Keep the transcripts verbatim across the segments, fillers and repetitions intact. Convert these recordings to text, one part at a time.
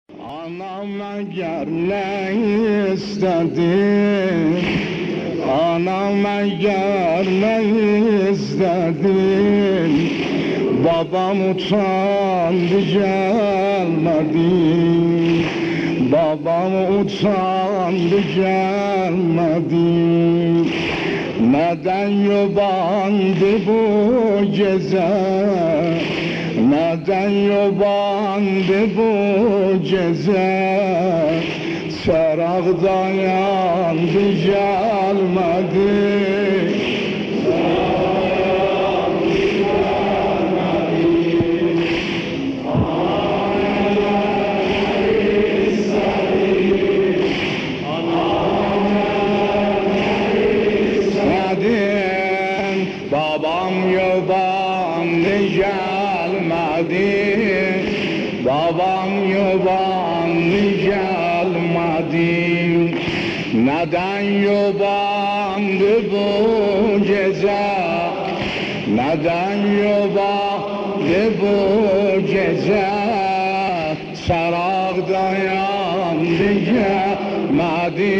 Anam eğer ne istedin, anam eğer ne istedin, babam utandı gelmedi, babam utandı gelmedi. Neden yubandı bu gece, neden yubandı bu gece, Çırağda yandı gelmedi. Babam yubandı gelmedi, babam yubandı gelmedi. Neden yubandı bu gece, neden yubandı bu gece, Çırağda yandı gelmedi.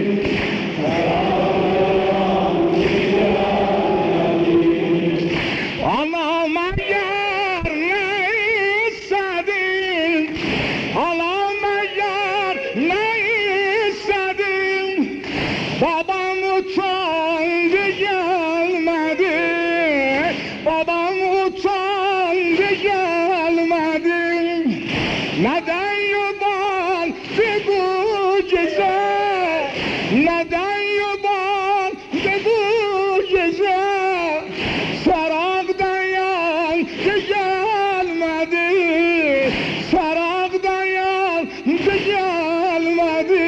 Babam utandı gelmedi, babam utandı gelmedi. Neden yubandı bu gece, neden yubandı bu gece, Çırağda yandı gelmedi, Çırağda yandı gelmedi.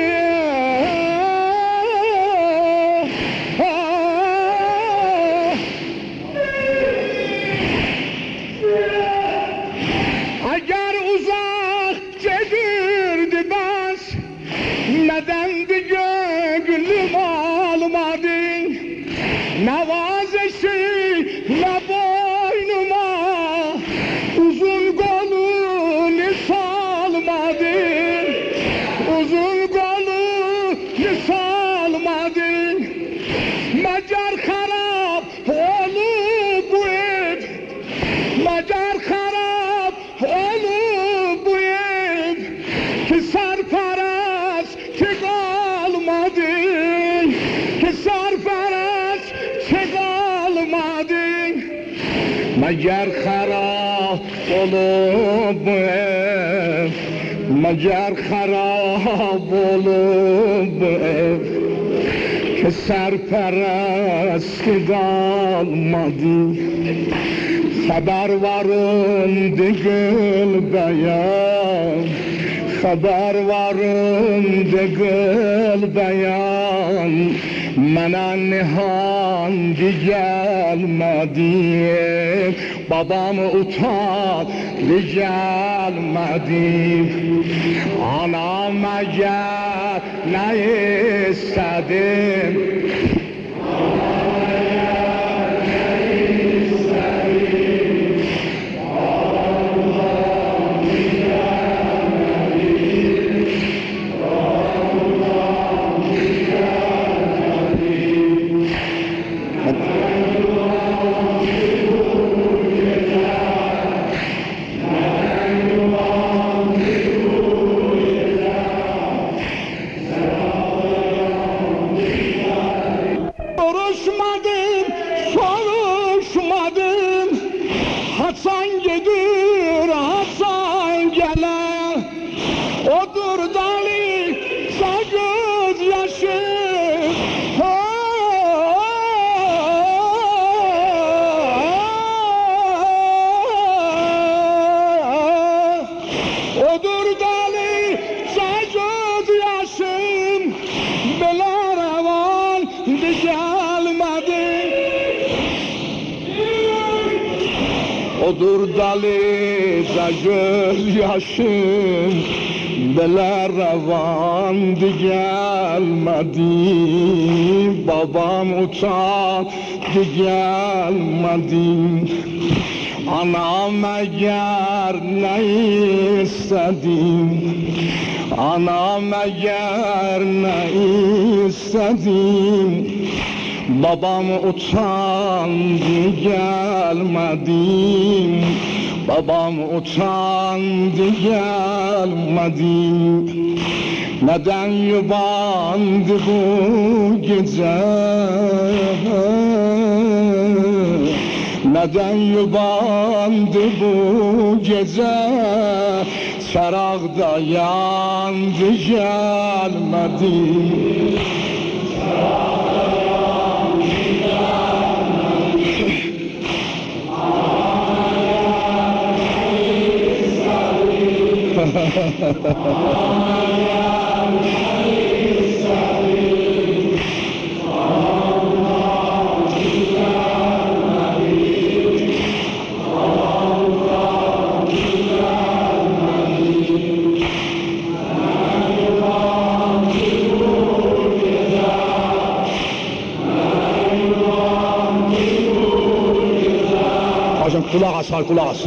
Eğer uzak cedirdi bas, nedendi gönlüm almadın, ne vazesi ne boynuma, uzun kolunu salmadın, uzun kolunu salmadın. Macar harap olup bu ev, Macar harap olup bu ev, ki sarparaz ki kalmadı, ki sarparaz ki kalmadı. Macar harap olup bu ev, Macar harap olup bu ev, ki sarparaz ki kalmadı. Haber varındı Gülbeyan, haber varındı Gülbeyan, Mənə nihandı gelmedi, babam utandı gelmedi. Anam eğer ne istedim, soruşmadım, soruşmadım, Hasan gelir, Hasan gelir, odur dalıysa gözyaşı, odur dalıysa gözyaşım, bela revan gelmedi. Odur dalıca gözyaşım, bela revan gelmedi. Babam utandı gelmedi. Anam eğer ne istedin, Anam eğer ne istedim, babam utandı gelmedim. Babam utandı gelmedim. Neden yubandı bu gece? Neden yubandı bu gece? Çarağda yandı gelmedi. Çarağda yandı gelmedi. Hocam kulak as, kulak as.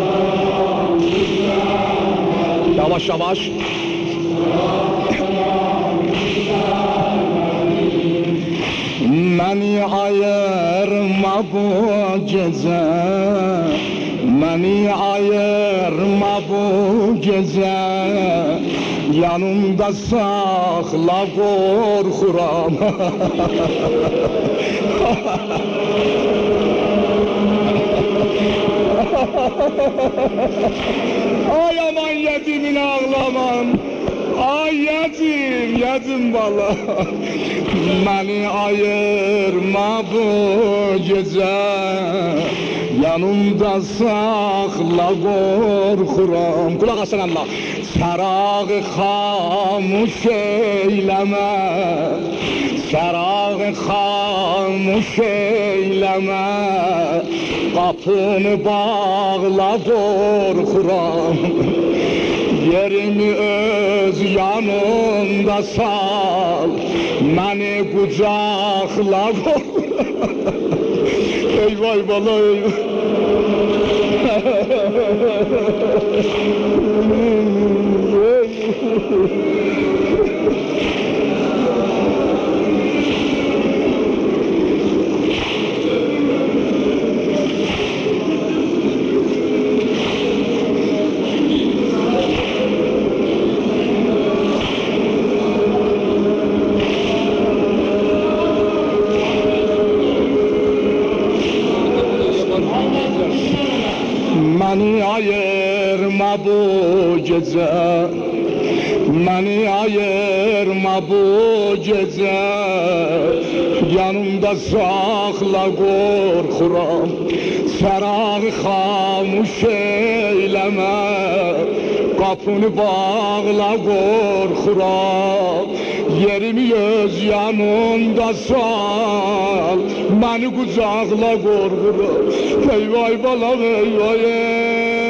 Yavaş yavaş. Beni ayırma bu gece, beni ayırma bu gece. Yanımda sakla korkuram. Ay aman yetimin ağlaman. Ay yetim, yetim bala. Beni ayırma bu gece, yanımda sakla korkuram. Kulak asın Allah. Çarağı xamuş eyleme, çarağı xamuş eyleme. Kapını bağla korkuram. Yerimi öz yanında sal, beni kucakla korkuram. Eyvay bala eyvay. Beni ayırma bu gece, beni ayırma bu gece. Yanımda sakla korkuram. Çarağı xamuş eyleme, kapını bağla korkuram. Yerimi öz yanında sal, beni kucakla korkuram. Eyvay balam eyvay.